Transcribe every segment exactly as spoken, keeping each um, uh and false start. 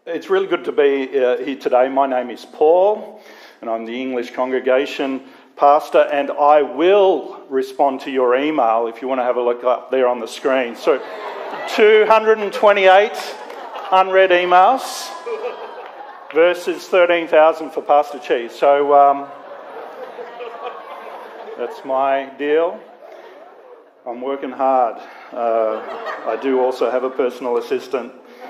It's really good to be uh, here today. My name is Paul, and I'm the English congregation pastor, and I will respond to your email if you want to have a look up there on the screen. So, two hundred twenty-eight unread emails versus thirteen thousand for Pastor Cheese. So, um, that's my deal. I'm working hard. Uh, I do also have a personal assistant.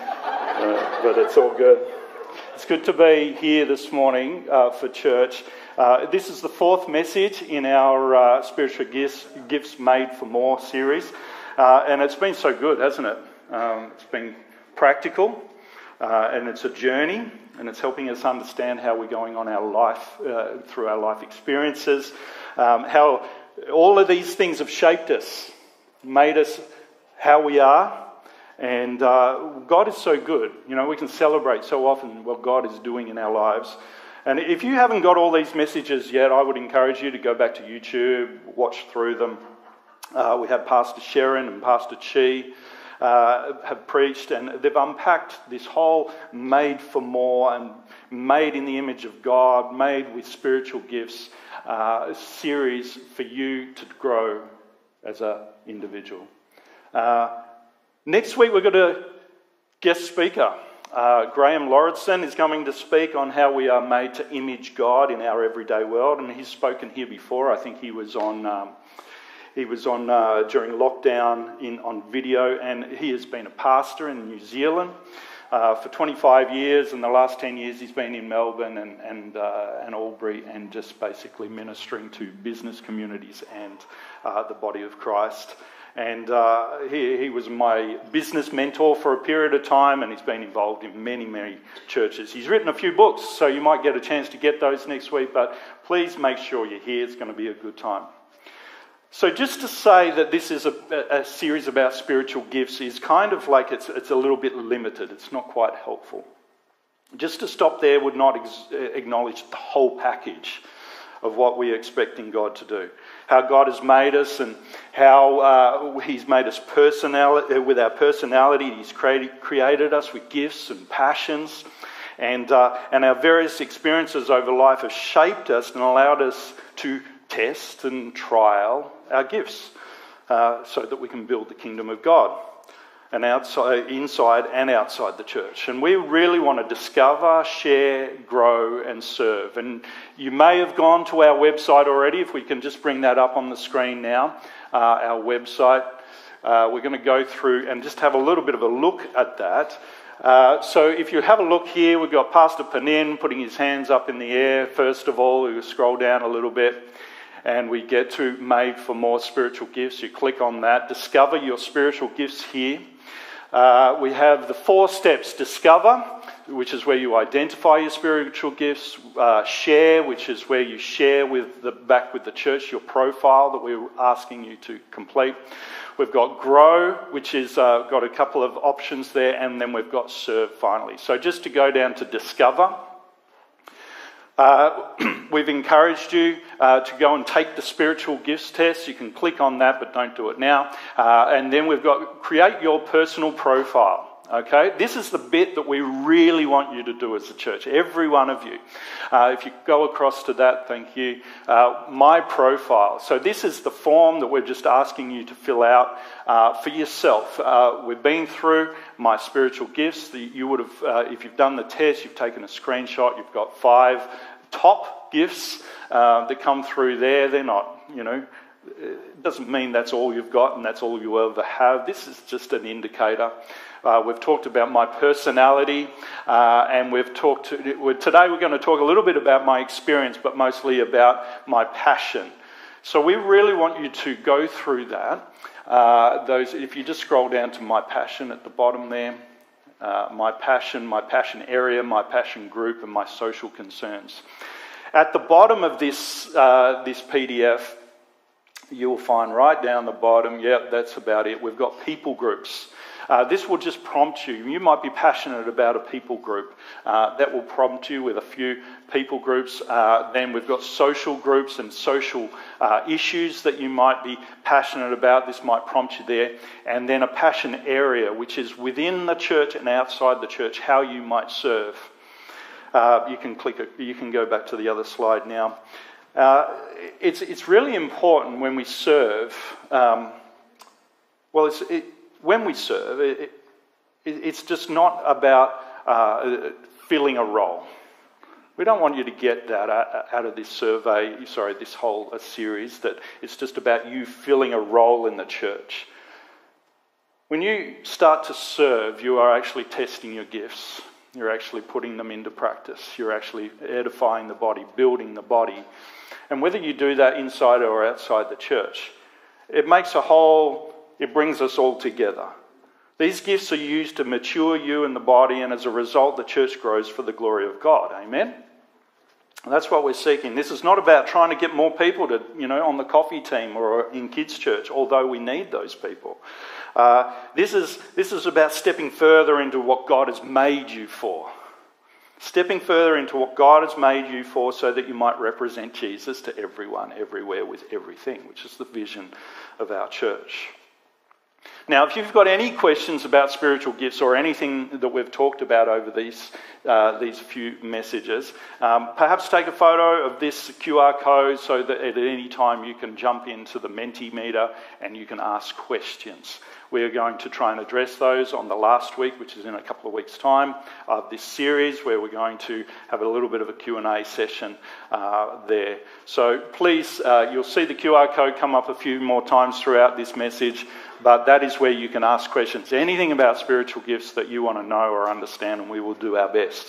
Uh, but it's all good. It's good to be here this morning uh, for church. Uh, this is the fourth message in our uh, Spiritual Gifts, Gifts Made for More series. Uh, and it's been so good, hasn't it? Um, it's been practical, uh, and it's a journey, and it's helping us understand how we're going on our life, uh, through our life experiences, um, how all of these things have shaped us, made us how we are. And uh, God is so good. You know, we can celebrate so often what God is doing in our lives. And if you haven't got all these messages yet, I would encourage you to go back to YouTube, watch through them. Uh, we have Pastor Sharon and Pastor Chi uh, have preached, and they've unpacked this whole made for more and made in the image of God, made with spiritual gifts uh, series for you to grow as an individual. Uh, Next week, we've got a guest speaker. Uh, Graham Lauritsen is coming to speak on how we are made to image God in our everyday world, and he's spoken here before. I think he was on um, he was on uh, during lockdown in on video, and he has been a pastor in New Zealand uh, for twenty-five years, and the last ten years he's been in Melbourne and and uh, and Albury, and just basically ministering to business communities and uh, the body of Christ. And uh, he, he was my business mentor for a period of time, and he's been involved in many, many churches. He's written a few books, so you might get a chance to get those next week, but please make sure you're here. It's going to be a good time. So just to say that this is a, a series about spiritual gifts is kind of like it's, it's a little bit limited. It's not quite helpful. Just to stop there would not ex- acknowledge the whole package of what we're expecting God to do. How God has made us, and how uh, He's made us personality, with our personality. He's created, created us with gifts and passions, and uh, and our various experiences over life have shaped us and allowed us to test and trial our gifts, uh, so that we can build the kingdom of God, and outside, inside and outside the church. And we really want to discover, share, grow, and serve. And you may have gone to our website already. If we can just bring that up on the screen now, uh, our website. Uh, we're going to go through and just have a little bit of a look at that. Uh, so if you have a look here, we've got Pastor Panin putting his hands up in the air. First of all, we scroll down a little bit, and we get to Made for More Spiritual Gifts. You click on that. Discover your spiritual gifts here. Uh, we have the four steps: discover, which is where you identify your spiritual gifts; uh, share, which is where you share with the back with the church your profile that we're asking you to complete. We've got grow, which is uh, got a couple of options there, and then we've got serve finally. So just to go down to discover. Uh, we've encouraged you uh, to go and take the spiritual gifts test. You can click on that, but don't do it now. Uh, and then we've got create your personal profile. Okay, this is the bit that we really want you to do as a church, every one of you. Uh, if you go across to that, thank you. Uh, my profile. So this is the form that we're just asking you to fill out uh, for yourself. Uh, we've been through my spiritual gifts. The, you would have, uh, if you've done the test, you've taken a screenshot. You've got five top gifts uh, that come through there. They're not, you know. It doesn't mean that's all you've got and that's all you ever have. This is just an indicator. Uh, we've talked about my personality, uh, and we've talked to, today we're going to talk a little bit about my experience, but mostly about my passion. So we really want you to go through that. Uh, those, if you just scroll down to my passion at the bottom there, uh, my passion, my passion area, my passion group, and my social concerns. At the bottom of this uh, this P D F, you'll find right down the bottom, yep, that's about it. We've got people groups. Uh, this will just prompt you. You might be passionate about a people group. Uh, that will prompt you with a few people groups. Uh, then we've got social groups and social uh, issues that you might be passionate about. This might prompt you there. And then a passion area, which is within the church and outside the church, how you might serve. Uh, you can click. You can go back to the other slide now. Uh, it's it's really important when we serve. Um, well, it's it, when we serve, it, it, it's just not about uh, filling a role. We don't want you to get that out of this survey. Sorry, this whole uh, series, that it's just about you filling a role in the church. When you start to serve, you are actually testing your gifts. You're actually putting them into practice. You're actually edifying the body, building the body. And whether you do that inside or outside the church, it makes a whole, it brings us all together. These gifts are used to mature you in the body, and as a result, the church grows for the glory of God. Amen? And that's what we're seeking. This is not about trying to get more people to, you know, on the coffee team or in kids' church, although we need those people. Uh, this is this is about stepping further into what God has made you for. Stepping further into what God has made you for so that you might represent Jesus to everyone, everywhere, with everything, which is the vision of our church. Now, if you've got any questions about spiritual gifts or anything that we've talked about over these uh, these few messages, um, perhaps take a photo of this Q R code so that at any time you can jump into the Mentimeter and you can ask questions. We are going to try and address those on the last week, which is in a couple of weeks' time, of this series, where we're going to have a little bit of a Q and A session uh, there. So please, uh, you'll see the Q R code come up a few more times throughout this message, but that is where you can ask questions. Anything about spiritual gifts that you want to know or understand, and we will do our best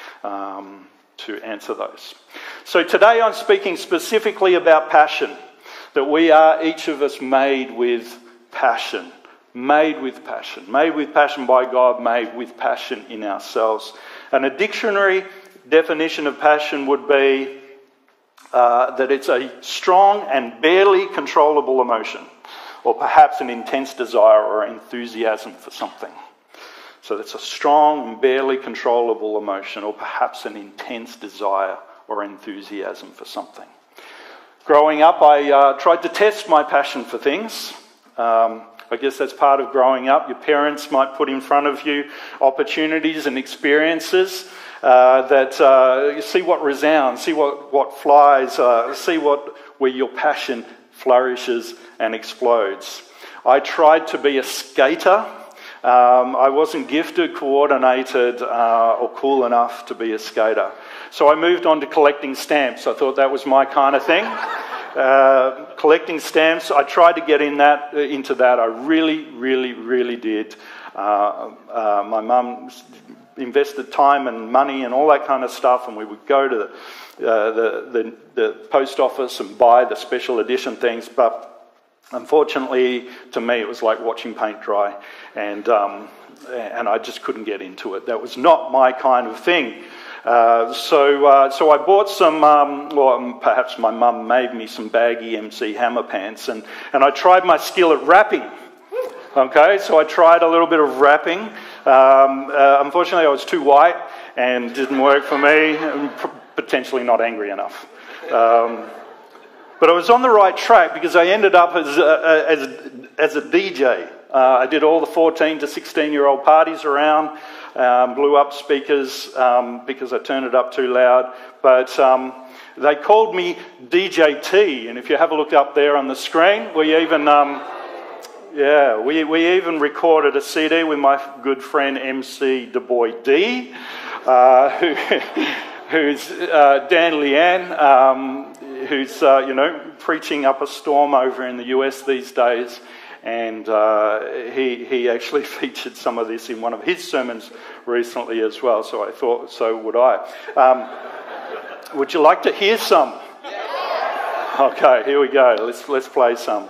um, to answer those. So today I'm speaking specifically about passion, that we are each of us made with passion. Made with passion. Made with passion by God, made with passion in ourselves. And a dictionary definition of passion would be uh, that it's a strong and barely controllable emotion, or perhaps an intense desire or enthusiasm for something. So that's a strong and barely controllable emotion, or perhaps an intense desire or enthusiasm for something. Growing up, I uh, tried to test my passion for things. Um, I guess that's part of growing up. Your parents might put in front of you opportunities and experiences uh, that uh, you see what resounds, see what, what flies, uh, see what where your passion flourishes and explodes. I tried to be a skater. Um, I wasn't gifted, coordinated, uh, or cool enough to be a skater. So I moved on to collecting stamps. I thought that was my kind of thing. Uh, collecting stamps, I tried to get in that uh, into that. I really, really, really did. Uh, uh, my mum invested time and money and all that kind of stuff, and we would go to the, uh, the, the, the post office and buy the special edition things. But unfortunately, to me, it was like watching paint dry, and um, and I just couldn't get into it. That was not my kind of thing. Uh, so uh, so I bought some, um, or perhaps my mum made me some baggy M C Hammer pants, and, and I tried my skill at rapping. Okay, so I tried a little bit of rapping. Um, uh, unfortunately, I was too white and didn't work for me, and potentially not angry enough. Um, but I was on the right track because I ended up as a, as, as a D J. Uh, I did all the fourteen to sixteen-year-old parties around. Um, blew up speakers um, because I turned it up too loud. But um, they called me D J T, and if you have a look up there on the screen, we even um, yeah we we even recorded a C D with my good friend M C Du Bois D, uh, who, who's uh, Dan Lian, um, who's uh, you know preaching up a storm over in the U S these days. And uh, he he actually featured some of this in one of his sermons recently as well. So I thought, so would I. Um, would you like to hear some? Okay, here we go. Let's let's play some.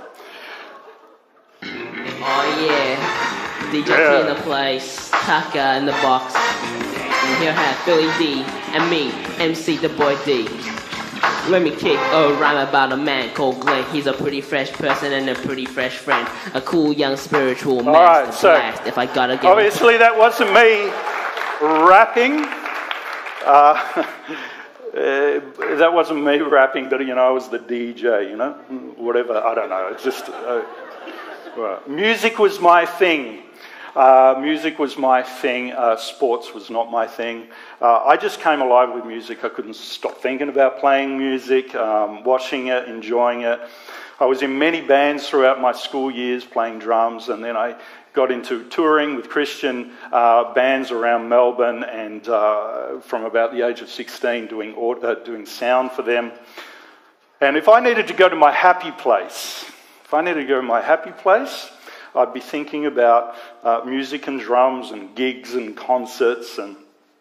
Oh yeah, D J yeah. T in the place, Taka in the box. And here I have Billy D and me, M C Du Bois D. Let me kick a rhyme about a man called Glenn. He's a pretty fresh person and a pretty fresh friend. A cool young spiritual man. Alright, so blast if I gotta get obviously that wasn't me rapping. Uh, uh, that wasn't me rapping, but you know, I was the D J, you know, whatever, I don't know. It's just, uh, well, music was my thing. Uh, music was my thing. Uh, sports was not my thing. Uh, I just came alive with music. I couldn't stop thinking about playing music, um, watching it, enjoying it. I was in many bands throughout my school years playing drums, and then I got into touring with Christian uh, bands around Melbourne, and uh, from about the age of sixteen doing, uh, doing sound for them. And if I needed to go to my happy place, if I needed to go to my happy place, I'd be thinking about uh, music and drums and gigs and concerts, and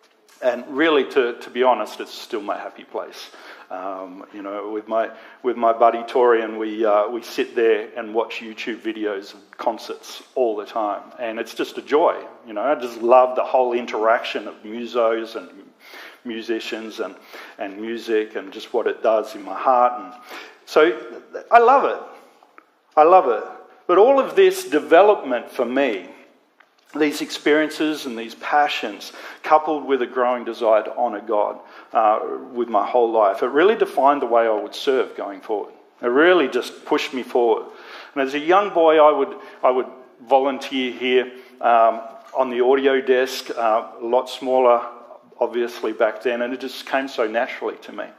and really, to, to be honest, it's still my happy place. Um, you know, with my with my buddy Torian, we uh, we sit there and watch YouTube videos of concerts all the time, and it's just a joy. You know, I just love the whole interaction of musos and musicians and and music and just what it does in my heart, and so I love it. I love it. But all of this development for me, these experiences and these passions, coupled with a growing desire to honour God uh, with my whole life, it really defined the way I would serve going forward. It really just pushed me forward. And as a young boy, I would I would volunteer here um, on the audio desk, uh, a lot smaller, obviously, back then, and it just came so naturally to me.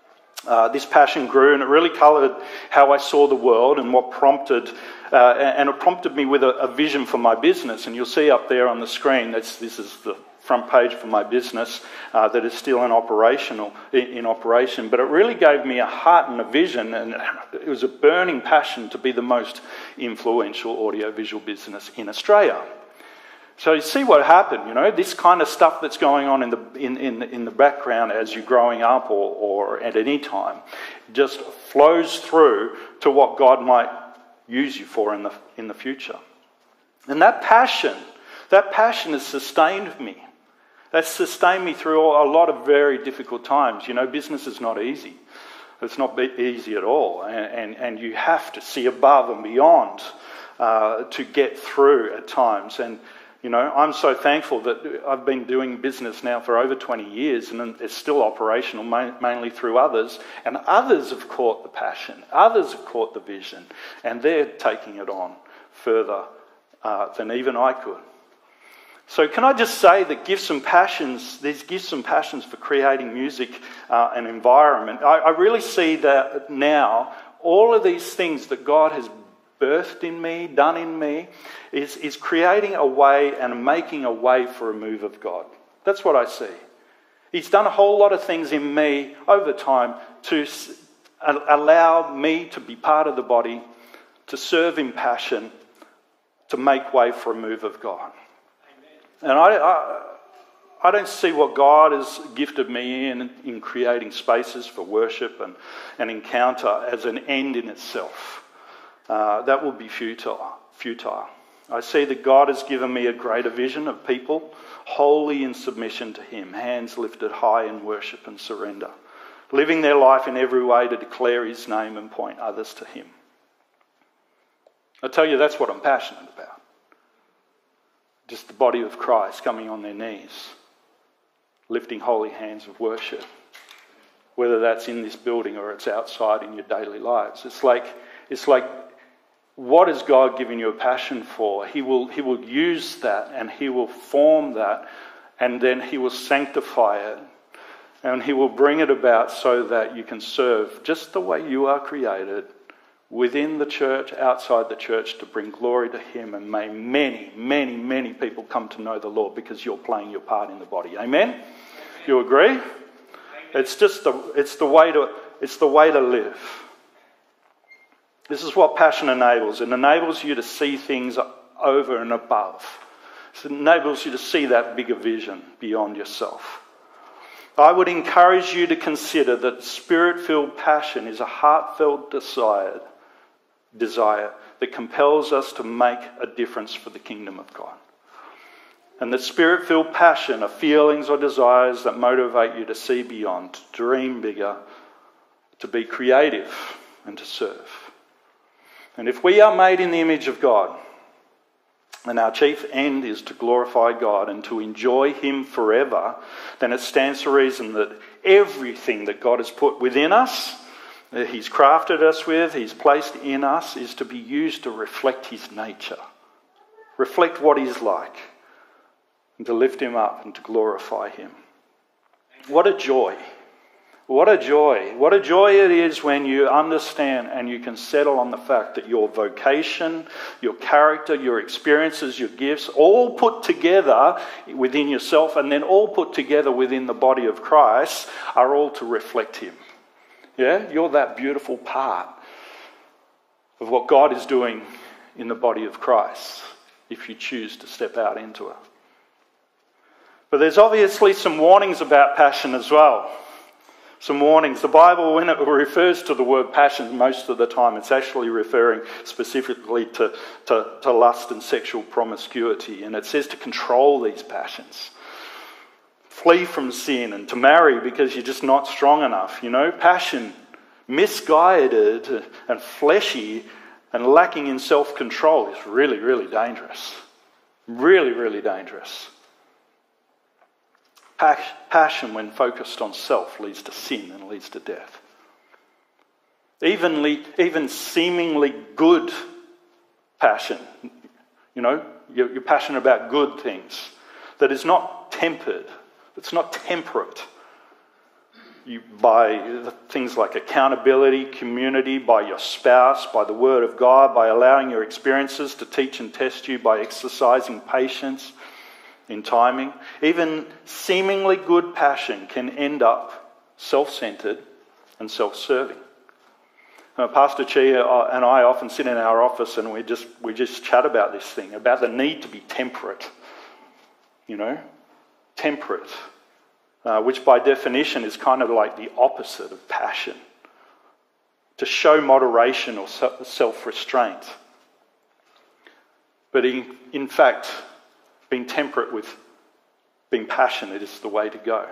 Uh, this passion grew, and it really coloured how I saw the world and what prompted, uh, and it prompted me with a, a vision for my business. And you'll see up there on the screen, that's, this is the front page for my business uh, that is still in operational in, in operation. But it really gave me a heart and a vision, and it was a burning passion to be the most influential audiovisual business in Australia. So you see what happened, you know, this kind of stuff that's going on in the in, in, in the background as you're growing up or, or at any time just flows through to what God might use you for in the in the future. And that passion, that passion has sustained me. That's sustained me through a lot of very difficult times. You know, business is not easy. It's not easy at all. And, and, and you have to see above and beyond uh, to get through at times. And you know, I'm so thankful that I've been doing business now for over twenty years, and it's still operational, mainly through others. And others have caught the passion, others have caught the vision, and they're taking it on further uh, than even I could. So can I just say that gifts and passions, these gifts and passions for creating music uh, and environment, I, I really see that now, all of these things that God has birthed in me, done in me, is, is creating a way and making a way for a move of God. That's what I see. He's done a whole lot of things in me over time to s- allow me to be part of the body, to serve in passion, to make way for a move of God. Amen. And I, I, I don't see what God has gifted me in, in creating spaces for worship and, and encounter as an end in itself. Uh, that will be futile. Futile. I see that God has given me a greater vision of people wholly in submission to Him, hands lifted high in worship and surrender, living their life in every way to declare His name and point others to Him. I tell you, that's what I'm passionate about. Just the body of Christ coming on their knees, lifting holy hands of worship, whether that's in this building or it's outside in your daily lives. It's like, it's like, what has God given you a passion for? He will, he will use that, and He will form that, and then He will sanctify it, and He will bring it about so that you can serve just the way you are created, within the church, outside the church, to bring glory to Him, and may many, many, many people come to know the Lord because you're playing your part in the body. Amen? Amen. You agree? Amen. It's just the it's the way to it's the way to live. This is what passion enables. It enables you to see things over and above. It enables you to see that bigger vision beyond yourself. I would encourage you to consider that Spirit-filled passion is a heartfelt desire, desire that compels us to make a difference for the kingdom of God. And that Spirit-filled passion are feelings or desires that motivate you to see beyond, to dream bigger, to be creative, and to serve. And if we are made in the image of God, and our chief end is to glorify God and to enjoy Him forever, then it stands to reason that everything that God has put within us, that He's crafted us with, He's placed in us, is to be used to reflect His nature. Reflect what He's like. And to lift Him up and to glorify Him. What a joy. What a joy. What a joy it is when you understand and you can settle on the fact that your vocation, your character, your experiences, your gifts, all put together within yourself and then all put together within the body of Christ are all to reflect Him. Yeah? You're that beautiful part of what God is doing in the body of Christ if you choose to step out into it. But there's obviously some warnings about passion as well. Some warnings. The Bible, when it refers to the word passion, most of the time it's actually referring specifically to, to, to lust and sexual promiscuity. And it says to control these passions. Flee from sin and to marry because you're just not strong enough. You know, passion, misguided and fleshy and lacking in self-control is really, really dangerous. Really, really dangerous. Passion, when focused on self, leads to sin and leads to death. Even, even seemingly good passion, you know, you're, you're passionate about good things, that is not tempered, it's not temperate. You, by things like accountability, community, by your spouse, by the Word of God, by allowing your experiences to teach and test you, by exercising patience in timing. Even seemingly good passion can end up self-centered and self-serving. Uh, Pastor Chi and I often sit in our office and we just we just chat about this thing, about the need to be temperate. You know, temperate, uh, which by definition is kind of like the opposite of passion. To show moderation or self-restraint. But in, in fact, being temperate with being passionate is the way to go.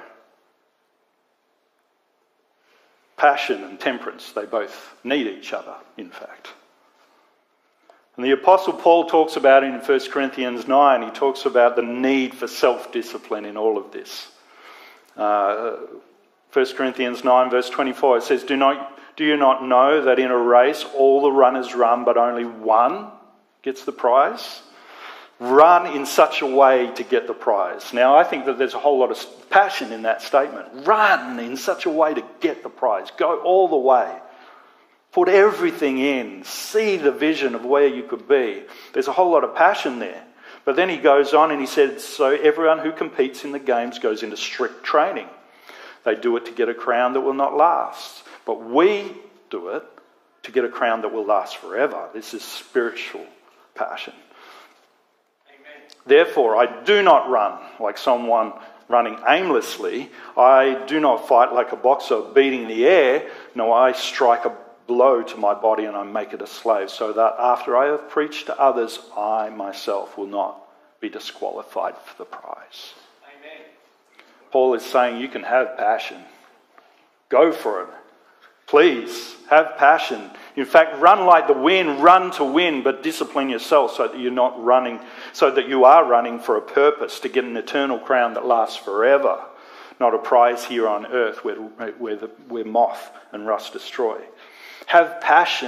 Passion and temperance, they both need each other, in fact. And the Apostle Paul talks about it in First Corinthians nine. He talks about the need for self-discipline in all of this. Uh, First Corinthians nine verse twenty-four, it says, Do not, do you not know that in a race all the runners run, but only one gets the prize? Run in such a way to get the prize. Now, I think that there's a whole lot of passion in that statement. Run in such a way to get the prize. Go all the way. Put everything in. See the vision of where you could be. There's a whole lot of passion there. But then he goes on and he said, so everyone who competes in the games goes into strict training. They do it to get a crown that will not last. But we do it to get a crown that will last forever. This is spiritual passion. Therefore, I do not run like someone running aimlessly. I do not fight like a boxer beating the air. No, I strike a blow to my body and I make it a slave, so that after I have preached to others, I myself will not be disqualified for the prize. Amen. Paul is saying you can have passion. Go for it. Please, have passion. In fact, run like the wind, run to win, but discipline yourself so that you're not running, so that you are running for a purpose, to get an eternal crown that lasts forever, not a prize here on earth where, where, the, where moth and rust destroy. Have passion,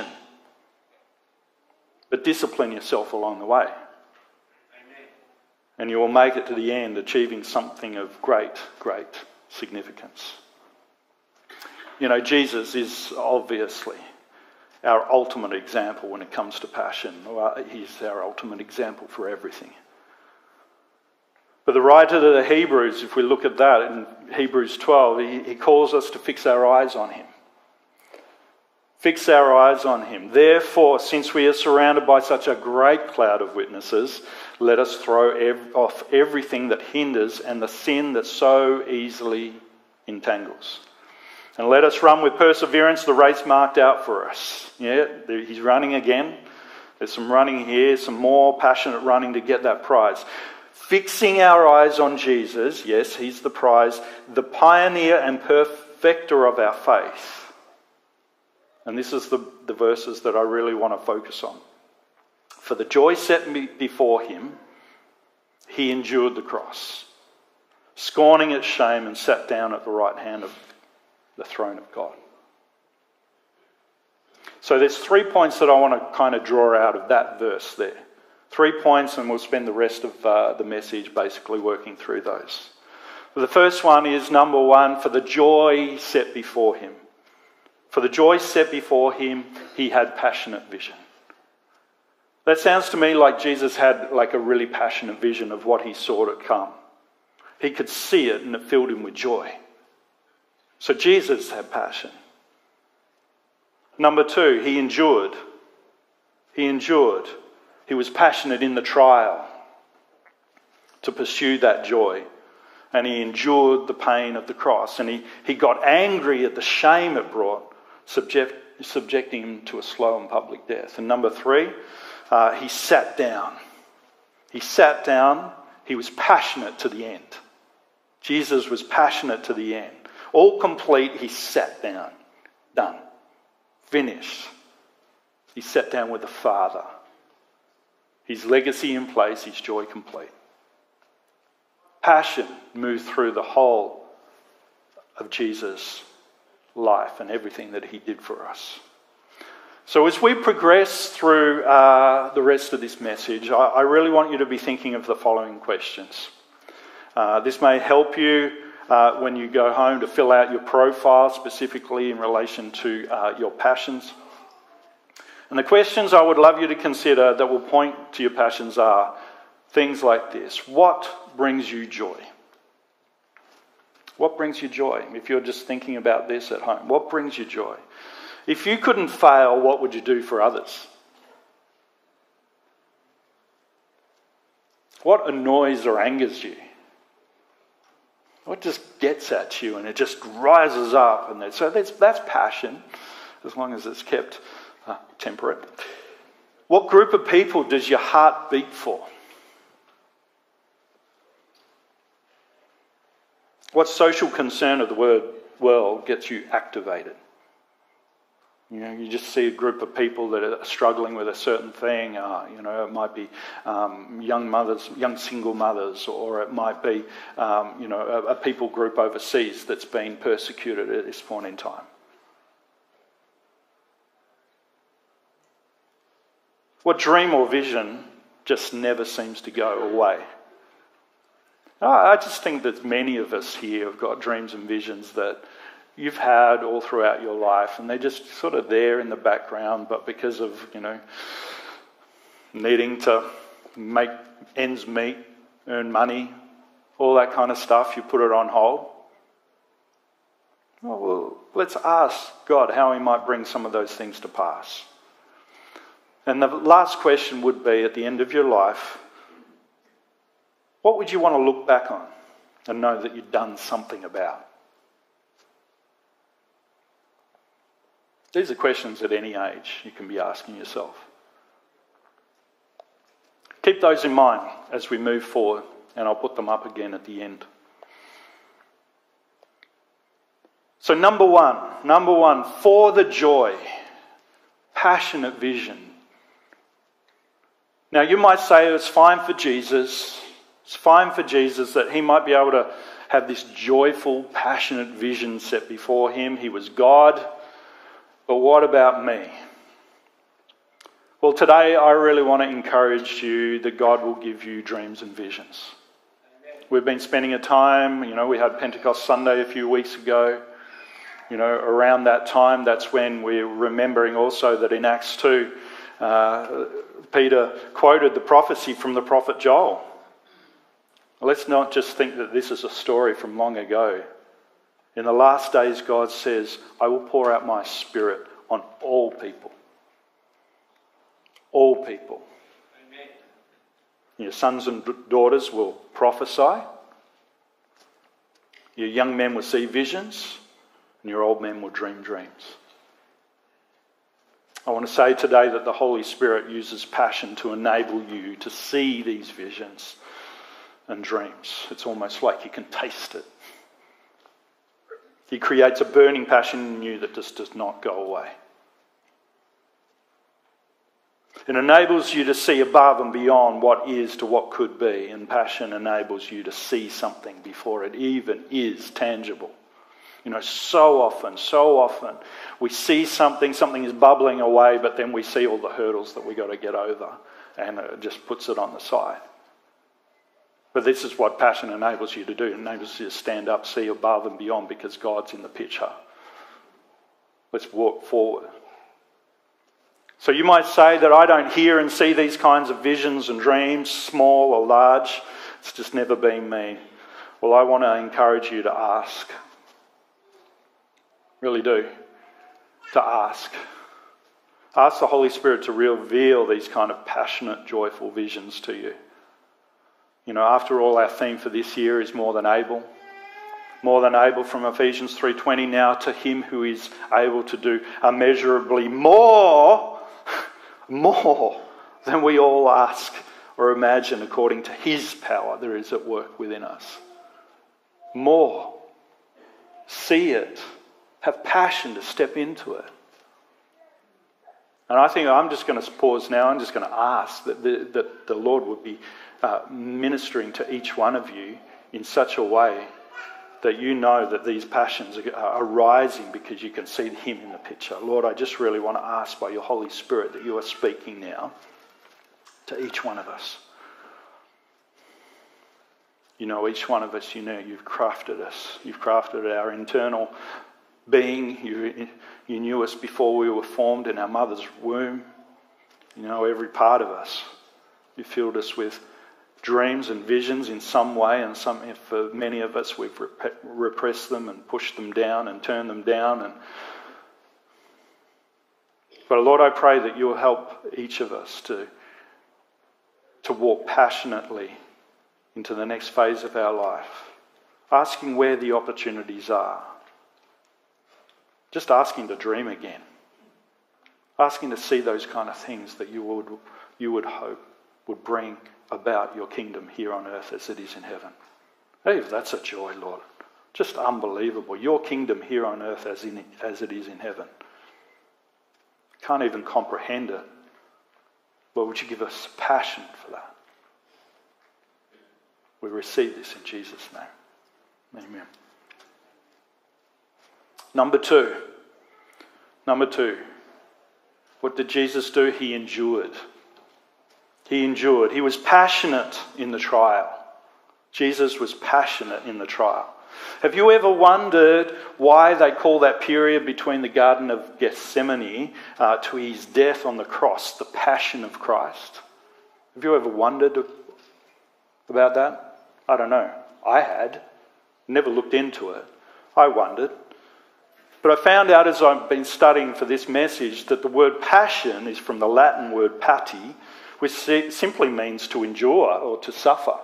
but discipline yourself along the way. Amen. And you will make it to the end, achieving something of great, great significance. You know, Jesus is obviously our ultimate example when it comes to passion. Well, he's our ultimate example for everything. But the writer to the Hebrews, if we look at that in Hebrews twelve, he, he calls us to fix our eyes on him. Fix our eyes on him. Therefore, since we are surrounded by such a great cloud of witnesses, let us throw ev- off everything that hinders and the sin that so easily entangles. And let us run with perseverance the race marked out for us. Yeah, he's running again. There's some running here, some more passionate running to get that prize. Fixing our eyes on Jesus, yes, he's the prize, the pioneer and perfecter of our faith. And this is the, the verses that I really want to focus on. For the joy set before him, he endured the cross, scorning its shame, and sat down at the right hand of the throne of God. So there's three points that I want to kind of draw out of that verse there. Three points, and we'll spend the rest of uh, the message basically working through those. The first one is, number one, for the joy set before him. For the joy set before him, he had passionate vision. That sounds to me like Jesus had like a really passionate vision of what he saw to come. He could see it and it filled him with joy. So Jesus had passion. Number two, he endured. He endured. He was passionate in the trial to pursue that joy. And he endured the pain of the cross. And he, he got angry at the shame it brought, subject, subjecting him to a slow and public death. And number three, uh, he sat down. He sat down. He was passionate to the end. Jesus was passionate to the end. All complete, he sat down. Done. Finished. He sat down with the Father. His legacy in place, his joy complete. Passion moved through the whole of Jesus' life and everything that he did for us. So as we progress through uh, the rest of this message, I, I really want you to be thinking of the following questions. Uh, this may help you uh, when you go home to fill out your profile specifically in relation to uh, your passions. And the questions I would love you to consider that will point to your passions are things like this. What brings you joy? What brings you joy? If you're just thinking about this at home, what brings you joy? If you couldn't fail, what would you do for others? What annoys or angers you? What just gets at you and it just rises up? And so that's, that's passion, as long as it's kept uh, temperate. What group of people does your heart beat for? What social concern of the word world gets you activated? You know, you just see a group of people that are struggling with a certain thing. Uh, you know, it might be um, young mothers, young single mothers, or it might be, um, you know, a, a people group overseas that's been persecuted at this point in time. What dream or vision just never seems to go away? I just think that many of us here have got dreams and visions that you've had all throughout your life, and they're just sort of there in the background, but because of, you know, needing to make ends meet, earn money, all that kind of stuff, you put it on hold. Well, well, let's ask God how he might bring some of those things to pass. And the last question would be, at the end of your life, what would you want to look back on and know that you've done something about? These are questions at any age you can be asking yourself. Keep those in mind as we move forward, and I'll put them up again at the end. So number one, number one, for the joy, passionate vision. Now you might say it's fine for Jesus, it's fine for Jesus that he might be able to have this joyful, passionate vision set before him. He was God. But what about me? Well, today I really want to encourage you that God will give you dreams and visions. Amen. We've been spending a time, you know, we had Pentecost Sunday a few weeks ago. You know, around that time, that's when we're remembering also that in Acts two, uh, Peter quoted the prophecy from the prophet Joel. Let's not just think that this is a story from long ago. In the last days, God says, I will pour out my spirit on all people. All people. Amen. Your sons and daughters will prophesy. Your young men will see visions. And your old men will dream dreams. I want to say today that the Holy Spirit uses passion to enable you to see these visions and dreams. It's almost like you can taste it. He creates a burning passion in you that just does not go away. It enables you to see above and beyond what is to what could be, and passion enables you to see something before it even is tangible. You know, so often, so often, we see something, something is bubbling away, but then we see all the hurdles that we've got to get over, and it just puts it on the side. But this is what passion enables you to do. It enables you to stand up, see above and beyond, because God's in the picture. Let's walk forward. So you might say that I don't hear and see these kinds of visions and dreams, small or large. It's just never been me. Well, I want to encourage you to ask. Really do. To ask. Ask the Holy Spirit to reveal these kind of passionate, joyful visions to you. You know, after all, our theme for this year is more than able. More than able from Ephesians three twenty. Now to him who is able to do immeasurably more, more than we all ask or imagine, according to his power that is at work within us. More. See it. Have passion to step into it. And I think I'm just going to pause now. I'm just going to ask that the, that the Lord would be uh, ministering to each one of you in such a way that you know that these passions are, are rising because you can see him in the picture. Lord, I just really want to ask by your Holy Spirit that you are speaking now to each one of us. You know, each one of us, you know, you've crafted us. You've crafted our internal being. You, you knew us before we were formed in our mother's womb. You know every part of us. You filled us with dreams and visions in some way, and some, for many of us, we've rep- repressed them and pushed them down and turned them down. And but Lord, I pray that you'll help each of us to to walk passionately into the next phase of our life, asking where the opportunities are. Just asking to dream again. Asking to see those kind of things that you would you would hope would bring about your kingdom here on earth as it is in heaven. Hey, that's a joy, Lord. Just unbelievable. Your kingdom here on earth as in as it is in heaven. Can't even comprehend it. Lord, would you give us passion for that? We receive this in Jesus' name. Amen. Number two. Number two. What did Jesus do? He endured. He endured. He was passionate in the trial. Jesus was passionate in the trial. Have you ever wondered why they call that period between the Garden of Gethsemane uh, to his death on the cross the Passion of Christ? Have you ever wondered about that? I don't know. I had. Never looked into it. I wondered. But I found out as I've been studying for this message that the word passion is from the Latin word pati, which simply means to endure or to suffer.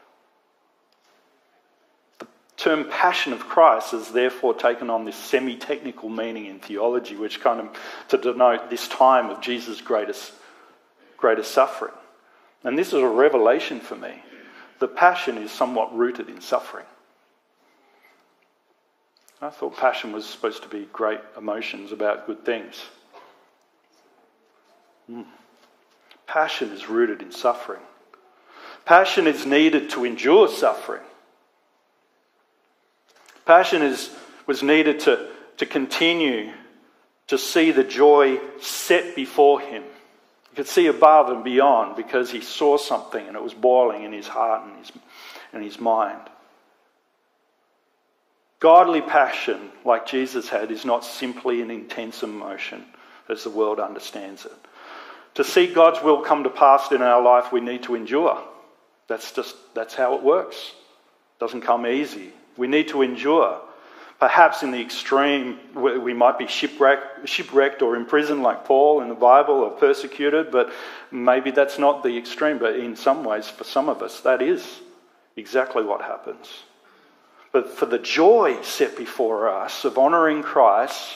The term Passion of Christ has therefore taken on this semi-technical meaning in theology, which kind of to denote this time of Jesus' greatest, greatest suffering. And this is a revelation for me. The passion is somewhat rooted in suffering. I thought passion was supposed to be great emotions about good things. Mm. Passion is rooted in suffering. Passion is needed to endure suffering. Passion is, was needed to, to continue to see the joy set before him. He could see above and beyond because he saw something and it was boiling in his heart and his, and his mind. Godly passion, like Jesus had, is not simply an intense emotion as the world understands it. To see God's will come to pass in our life, we need to endure. That's just, that's how it works. It doesn't come easy. We need to endure. Perhaps in the extreme, we might be shipwrecked, shipwrecked or imprisoned like Paul in the Bible, or persecuted, but maybe that's not the extreme. But in some ways, for some of us, that is exactly what happens. But for the joy set before us of honouring Christ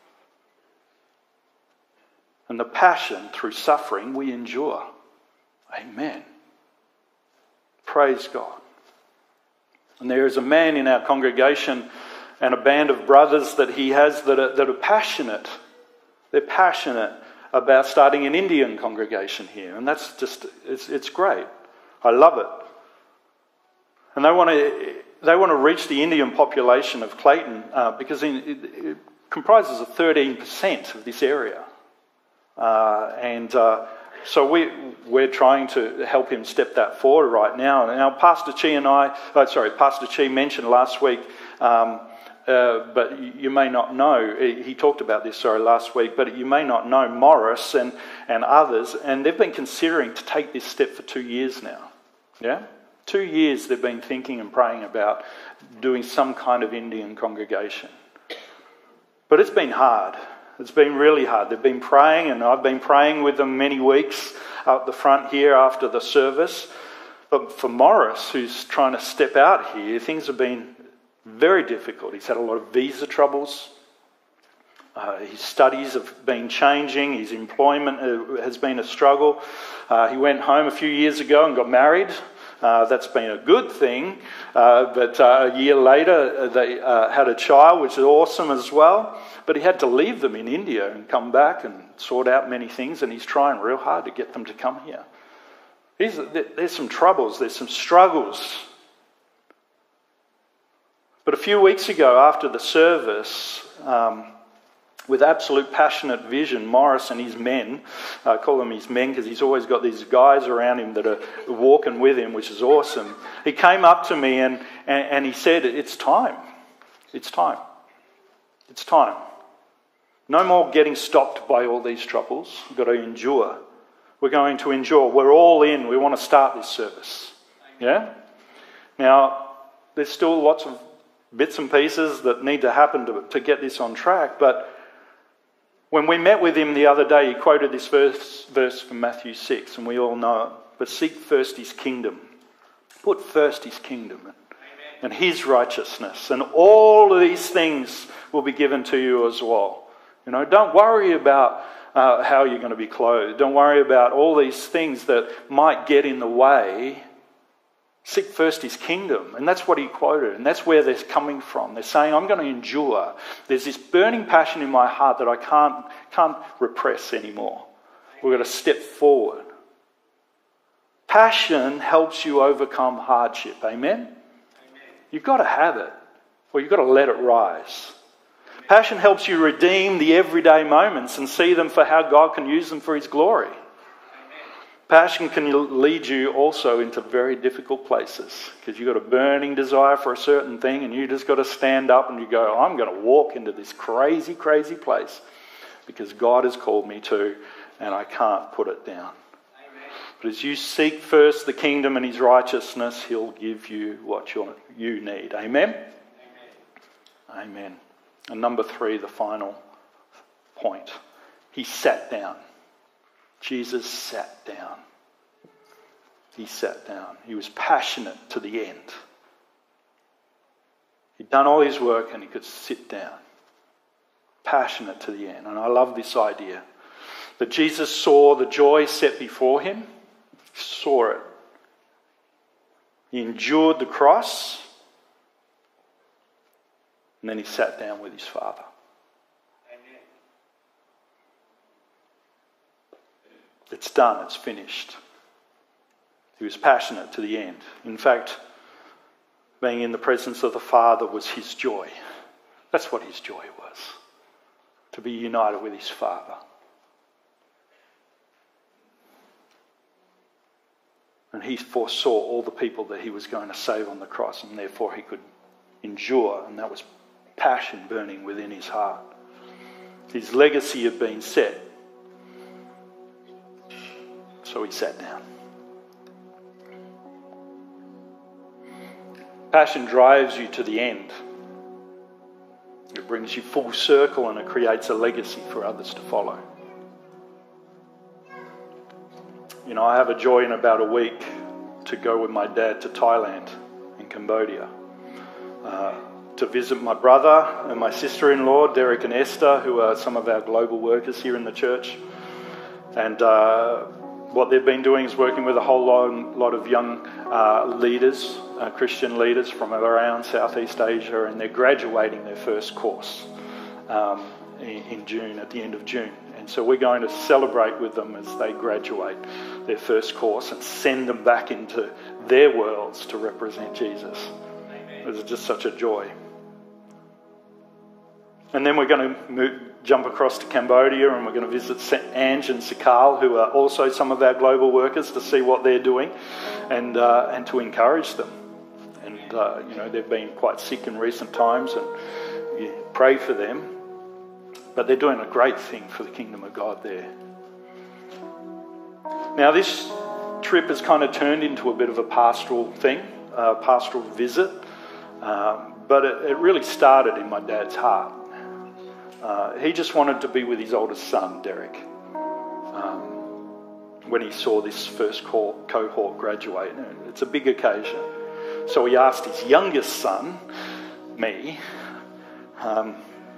and the passion through suffering, we endure. Amen. Praise God. And there is a man in our congregation and a band of brothers that he has that are, that are passionate. They're passionate about starting an Indian congregation here, and that's just, it's, it's great. I love it. And they want to they want to reach the Indian population of Clayton uh, because it, it, it comprises of thirteen percent of this area. Uh, and uh, so we, we're trying to help him step that forward right now. Now, Pastor Chi and I, oh, sorry, Pastor Chi mentioned last week, um, uh, but you may not know, he talked about this, sorry, last week, but you may not know Morris and, and others, and they've been considering to take this step for two years now. Yeah? Two years they've been thinking and praying about doing some kind of Indian congregation. But it's been hard. It's been really hard. They've been praying, and I've been praying with them many weeks out the front here after the service. But for Morris, who's trying to step out here, things have been very difficult. He's had a lot of visa troubles. Uh, his studies have been changing. His employment has been a struggle. Uh, he went home a few years ago and got married. Uh, that's been a good thing. Uh, but uh, a year later, they uh, had a child, which is awesome as well. But he had to leave them in India and come back and sort out many things, and he's trying real hard to get them to come here. He's, there's some troubles, there's some struggles. But a few weeks ago, after the service, um, with absolute passionate vision, Morris and his men, I call them his men because he's always got these guys around him that are walking with him, which is awesome. He came up to me and, and, and he said, it's time. It's time. It's time. No more getting stopped by all these troubles. We've got to endure. We're going to endure. We're all in. We want to start this service. Yeah? Now, there's still lots of bits and pieces that need to happen to, to get this on track, but when we met with him the other day, he quoted this verse, verse from Matthew six, and we all know it. But seek first his kingdom. Put first his kingdom and, and his righteousness, and all of these things will be given to you as well. You know, don't worry about uh, how you're going to be clothed. Don't worry about all these things that might get in the way. Seek first his kingdom. And that's what he quoted. And that's where they're coming from. They're saying, I'm going to endure. There's this burning passion in my heart that I can't, can't repress anymore. We've got to step forward. Passion helps you overcome hardship. Amen? Amen. You've got to have it. Or you've got to let it rise. Amen. Passion helps you redeem the everyday moments and see them for how God can use them for his glory. Passion can lead you also into very difficult places because you've got a burning desire for a certain thing and you just got to stand up and you go, I'm going to walk into this crazy, crazy place because God has called me to and I can't put it down. Amen. But as you seek first the kingdom and his righteousness, he'll give you what you you need. Amen? Amen? Amen. And number three, the final point. He sat down. Jesus sat down. He sat down. He was passionate to the end. He'd done all his work and he could sit down. Passionate to the end. And I love this idea that Jesus saw the joy set before him. He saw it. He endured the cross. And then he sat down with his Father. It's done, it's finished. He was passionate to the end. In fact, being in the presence of the Father was his joy. That's what his joy was, to be united with his Father. And he foresaw all the people that he was going to save on the cross, and therefore he could endure, and that was passion burning within his heart. His legacy had been set. So he sat down. Passion drives you to the end. It brings you full circle and it creates a legacy for others to follow. You know, I have a joy in about a week to go with my dad to Thailand in Cambodia uh, to visit my brother and my sister-in-law, Derek and Esther, who are some of our global workers here in the church. And uh, what they've been doing is working with a whole lot, lot of young uh, leaders, uh, Christian leaders from around Southeast Asia, and they're graduating their first course um, in, in June, at the end of June. And so we're going to celebrate with them as they graduate their first course and send them back into their worlds to represent Jesus. It's just such a joy. And then we're going to move, jump across to Cambodia, and we're going to visit Ange and Sakal, who are also some of our global workers, to see what they're doing and uh, and to encourage them. And, uh, you know, they've been quite sick in recent times, and you pray for them. But they're doing a great thing for the kingdom of God there. Now, this trip has kind of turned into a bit of a pastoral thing, a pastoral visit. Um, but it, it really started in my dad's heart. Uh, he just wanted to be with his oldest son, Derek, um, when he saw this first cohort graduate. It's a big occasion. So he asked his youngest son, me, um,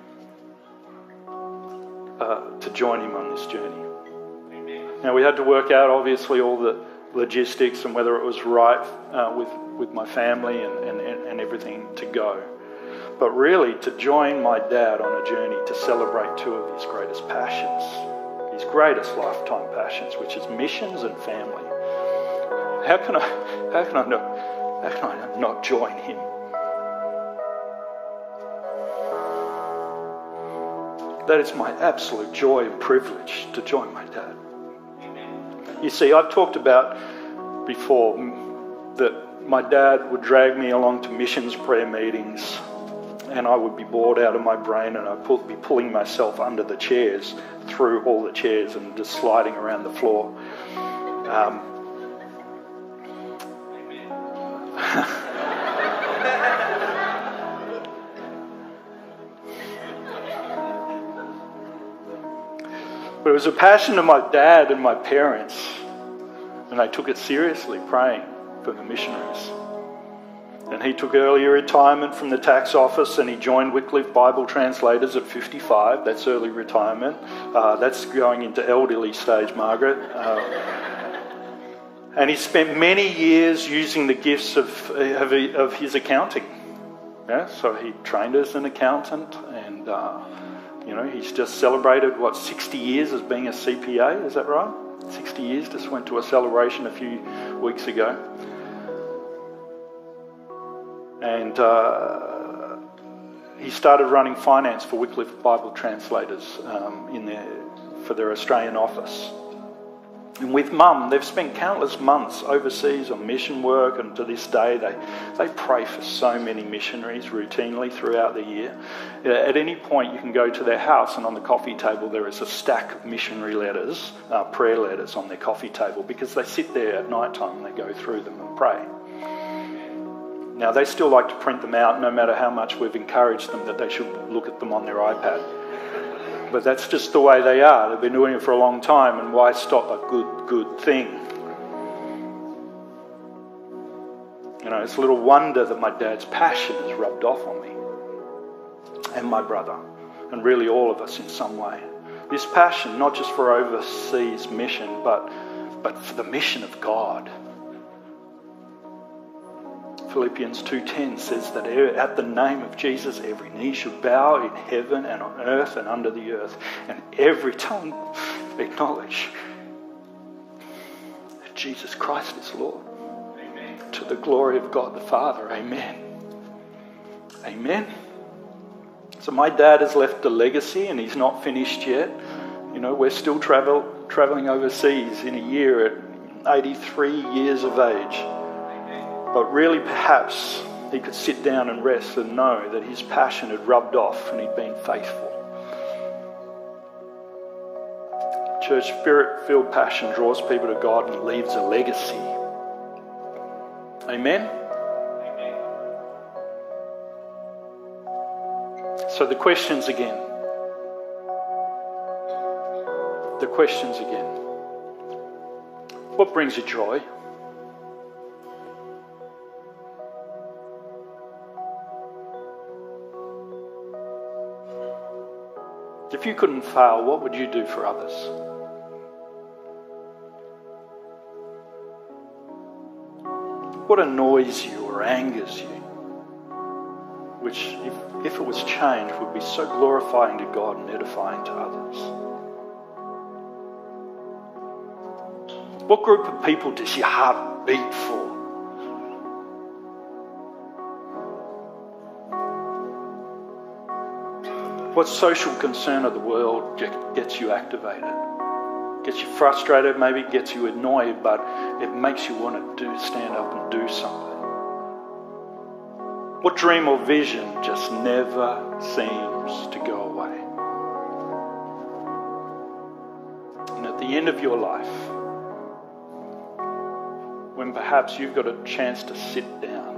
Uh, to join him on this journey. Now, we had to work out, obviously, all the logistics and whether it was right uh, with, with my family and, and, and everything to go. But really, to join my dad on a journey to celebrate two of his greatest passions, his greatest lifetime passions, which is missions and family. How can I, how can I, not, how can I not join him? That is my absolute joy and privilege to join my dad. You see, I've talked about before that my dad would drag me along to missions prayer meetings, and I would be bored out of my brain, and I'd be pulling myself under the chairs, through all the chairs, and just sliding around the floor. Um, But it was a passion of my dad and my parents, and they took it seriously, praying for the missionaries. And he took early retirement from the tax office, and he joined Wycliffe Bible Translators at fifty-five. That's early retirement. Uh, that's going into elderly stage, Margaret. Uh, and he spent many years using the gifts of, of, of his accounting. Yeah, so he trained as an accountant, and uh, you know, he's just celebrated, what, sixty years as being a C P A, is that right? sixty years, just went to a celebration a few weeks ago. And uh, he started running finance for Wycliffe Bible Translators um, in their, for their Australian office. And with Mum, they've spent countless months overseas on mission work, and to this day they, they pray for so many missionaries routinely throughout the year. At any point you can go to their house, and on the coffee table there is a stack of missionary letters, uh, prayer letters on their coffee table, because they sit there at night time and they go through them and pray. Now, they still like to print them out, no matter how much we've encouraged them that they should look at them on their iPad. But that's just the way they are. They've been doing it for a long time, and why stop a good, good thing? You know, it's little wonder that my dad's passion has rubbed off on me, and my brother, and really all of us in some way. This passion, not just for overseas mission, but, but for the mission of God. Philippians two ten says that at the name of Jesus, every knee should bow in heaven and on earth and under the earth, and every tongue acknowledge that Jesus Christ is Lord. Amen. To the glory of God the Father. Amen. Amen. So my dad has left a legacy, and he's not finished yet. You know, we're still travel traveling overseas in a year at eighty-three years of age. But really, perhaps he could sit down and rest and know that his passion had rubbed off and he'd been faithful. Church, spirit-filled passion draws people to God and leaves a legacy. Amen? Amen. So the questions again. The questions again. What brings you joy? If you couldn't fail, what would you do for others? What annoys you or angers you? Which, if, if it was changed, would be so glorifying to God and edifying to others. What group of people does your heart beat for? What social concern of the world gets you activated? Gets you frustrated, maybe gets you annoyed, but it makes you want to do stand up and do something. What dream or vision just never seems to go away? And at the end of your life, when perhaps you've got a chance to sit down,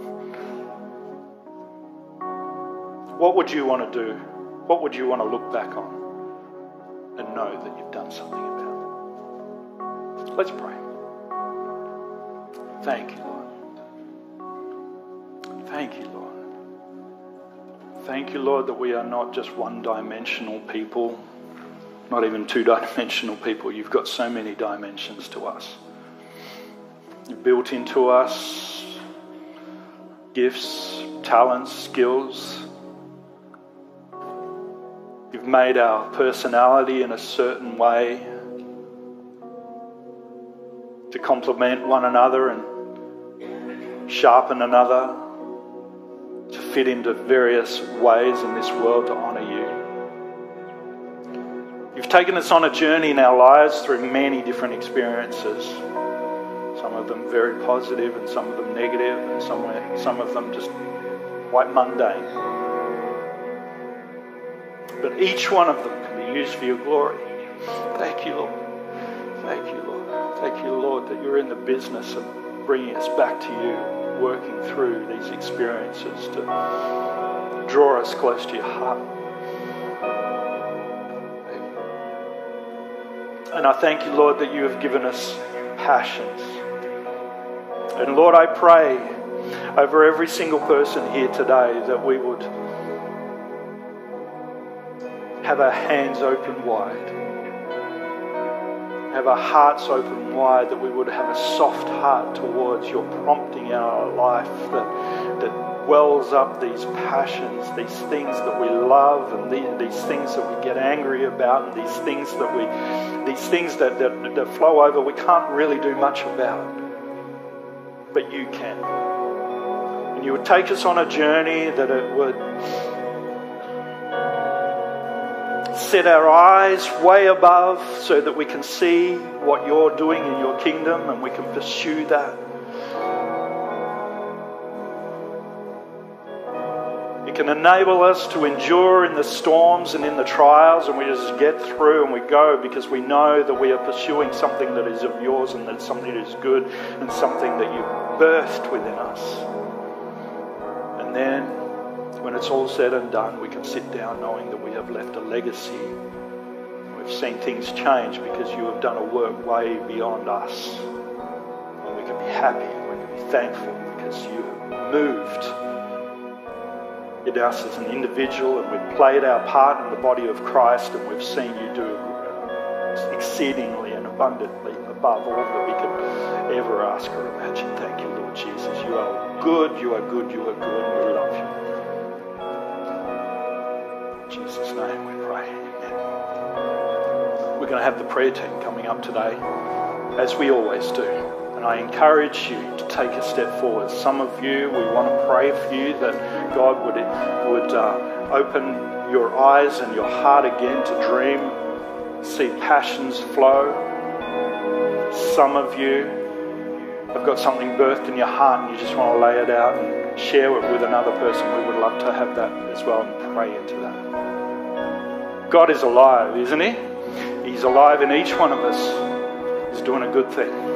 what would you want to do? What would you want to look back on and know that you've done something about? Let's pray. Thank you, Lord. Thank you, Lord. Thank you, Lord, that we are not just one-dimensional people, not even two-dimensional people. You've got so many dimensions to us. You've built into us gifts, talents, skills. You've made our personality in a certain way to complement one another and sharpen another, to fit into various ways in this world to honour you. You've taken us on a journey in our lives through many different experiences. Some of them very positive and some of them negative and some, some of them just quite mundane. But each one of them can be used for your glory. Thank you, Lord. Thank you, Lord. Thank you, Lord, that you're in the business of bringing us back to you, working through these experiences to draw us close to your heart. And I thank you, Lord, that you have given us passions. And Lord, I pray over every single person here today that we would have our hands open wide, have our hearts open wide, that we would have a soft heart towards your prompting in our life that, that wells up these passions, these things that we love and the, these things that we get angry about and these things that we, these things that, that, that flow over we can't really do much about, but you can. And you would take us on a journey that it would set our eyes way above so that we can see what you're doing in your kingdom and we can pursue that. It can enable us to endure in the storms and in the trials, and we just get through and we go because we know that we are pursuing something that is of yours and that something that is good and something that you've birthed within us. And then when it's all said and done, we can sit down knowing that we have left a legacy. We've seen things change because you have done a work way beyond us. And we can be happy and we can be thankful because you have moved in us as an individual and we've played our part in the body of Christ and we've seen you do exceedingly and abundantly above all that we could ever ask or imagine. Thank you, Lord Jesus. You are good, you are good, you are good, and we love you. In Jesus' name we pray. Amen. We're going to have the prayer team coming up today, as we always do. And I encourage you to take a step forward. Some of you, we want to pray for you that God would, would uh, open your eyes and your heart again to dream, see passions flow. Some of you have got something birthed in your heart and you just want to lay it out and share it with another person. We would love to have that as well and pray into that. God is alive, isn't he? He's alive in each one of us. He's doing a good thing.